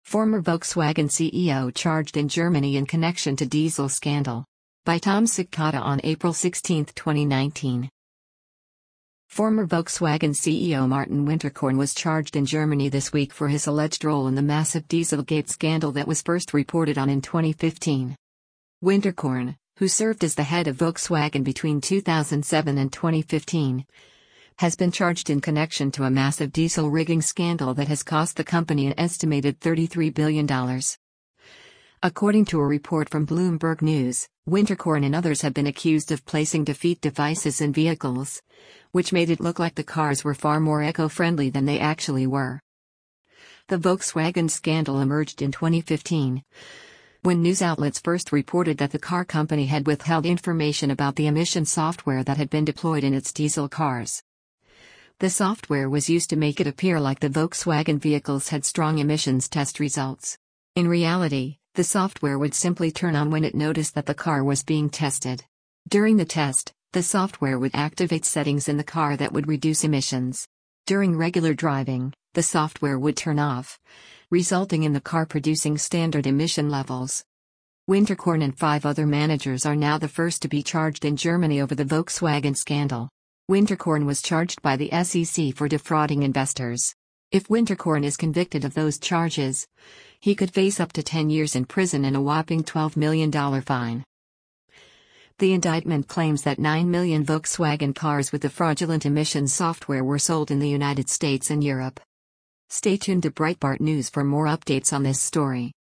Former Volkswagen CEO charged in Germany in connection to diesel scandal. By Tom Sikata on April 16, 2019. Former Volkswagen CEO Martin Winterkorn was charged in Germany this week for his alleged role in the massive Dieselgate scandal that was first reported on in 2015. Winterkorn, who served as the head of Volkswagen between 2007 and 2015, has been charged in connection to a massive diesel rigging scandal that has cost the company an estimated $33 billion. According to a report from Bloomberg News, Winterkorn and others have been accused of placing defeat devices in vehicles, which made it look like the cars were far more eco-friendly than they actually were. The Volkswagen scandal emerged in 2015, when news outlets first reported that the car company had withheld information about the emission software that had been deployed in its diesel cars. The software was used to make it appear like the Volkswagen vehicles had strong emissions test results. In reality, the software would simply turn on when it noticed that the car was being tested. During the test, the software would activate settings in the car that would reduce emissions. During regular driving, the software would turn off, resulting in the car producing standard emission levels. Winterkorn and 5 other managers are now the first to be charged in Germany over the Volkswagen scandal. Winterkorn was charged by the SEC for defrauding investors. If Winterkorn is convicted of those charges, he could face up to 10 years in prison and a whopping $12 million fine. The indictment claims that 9 million Volkswagen cars with the fraudulent emissions software were sold in the United States and Europe. Stay tuned to Breitbart News for more updates on this story.